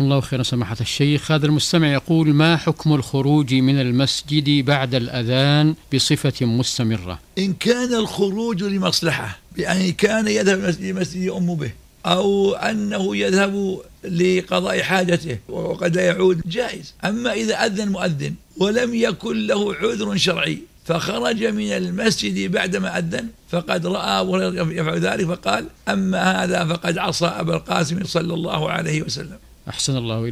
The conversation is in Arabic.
الله خيرا سماحة الشيخ. هذا المستمع يقول: ما حكم الخروج من المسجد بعد الأذان بصفة مستمرة؟ إن كان الخروج لمصلحة، يعني كان يذهب لمسجد أم به، أو أنه يذهب لقضاء حاجته وقد لا يعود، جائز. أما إذا أذن مؤذن ولم يكن له عذر شرعي فخرج من المسجد بعدما أذن، فقد رأى يفعل ذلك فقال: أما هذا فقد عصى أبا القاسم صلى الله عليه وسلم. أحسن الله إليك.